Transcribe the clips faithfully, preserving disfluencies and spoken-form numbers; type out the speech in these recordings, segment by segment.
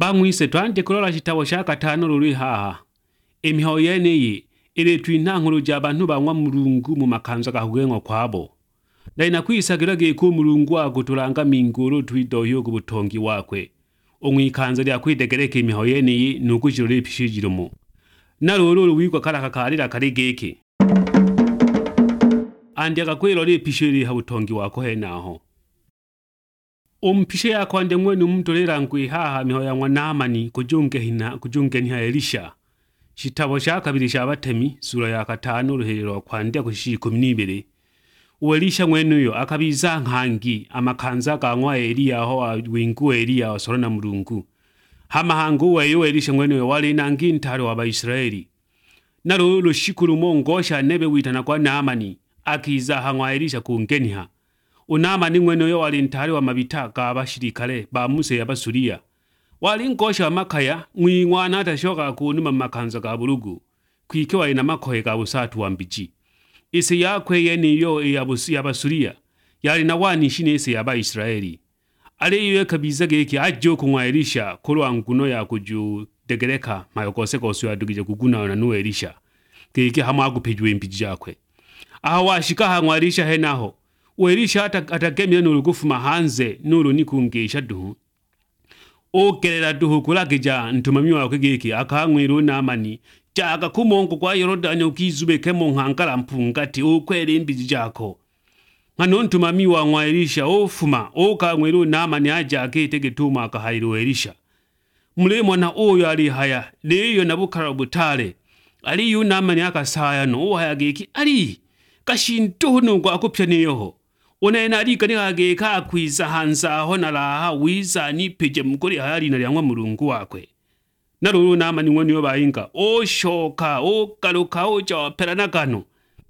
Bamwise twandike kulola chitabo cha katano luli haha. Emiho yeneyi ili twinankulu ja bantu banywa Mulungu mu makanza gahugengo kwabo. Na inakwisagira geku Mulungu akutulanga minguru twidohyo ku butongi wakwe. Omwikanza lya kwitegereka emiho yeneyi nukuchiro lepishijirimo. Nalolo luwikwa kala kakalira kali geke. Andi akakwelo lepishiri ha butongi wako henaho. Ompishe yakwande mwenu mtolera nkwi haha miho ya Naamani kujunge hina kujunge ni Elisha. Chitabo cha kabiri cha Abatemi sura ya katano ruherero kwandya kushi kumi n'ibiri. Elisha mwenuyo akabiza nkangi amakanza ganywa Eliya ho wingu Eliya wasorona Mulungu. Hamahangu weyo Elisha mwenuyo wali nangi ntaro wa Israeli. Nalo lushikuru mongosha nebe witana kwa Naamani akiza hangwa Elisha kungeniha. Unaamani mwenuyo wali ntari wa mabita gabashirikale ba Muse y'Abasuriya. Wali ngosha makaya mwingwana atashoka kunuma makanza ga bulugu kwike wali na makohe ga busatu wa mbiji. Ise yakwe yeniyo yabusi y'Abasuriya yali na wani shine ise y'aba Israeli. Ale yiwe kabiza geki ajjo kunywa Elisha kulwa nguno ya kuju degereka mayokose kosu yadugije kuguna na nu Elisha keke hamwa gupejwe mbiji yakwe. Aha washika hangwa Elisha henaho Elisha atagemye n'urugufuma hanze nuru nikungisha duhu. Ogerera duhu kulagija ntumami wawe geki akanwiru Naamani jaga kumongo kwa Yorodani ukizubeke mu nkankala mpungati ukwere imbiji jako. Ngano ntumami wa Elisha ofuma okanwiru Naamani aja akitege tuma akahairu Elisha. Mulemo na oyo ali haya leyo nabukara butale. Ali yu Naamani akasaya no ohaya geki ali kashinto nungo akupya neyoho. Ona alika ni ageka akwiza hanza ho nalaha wiza ni peje mukuri hayali na lyangwa Mulungu wakwe. Nalulu Naamani mweniyo bayinga oshoka okaluka oja wapelana kano.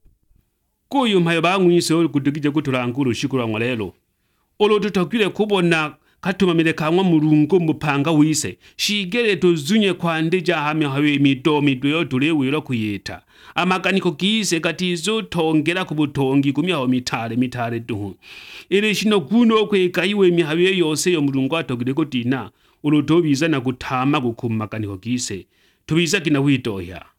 Kuyu mpayo bamwise oli kudugije kutulanguru shikura ngwalelo. Olo tutakile kubona katumamile kangwa Mulungu mupanga wise. Shigere tuzunye kwa ndeja hami hawe midomi duyo tulewilo kuyeta. Amakaniko kise katizo tongera kubutongi kumyaho mitale mitale duhu. Ile shino kuno kwe kaiwe mihawe yose yo Mulungu atogire kutina. Ulo tobiza na kutama kukumakaniko kise. Tubiza kina witoya.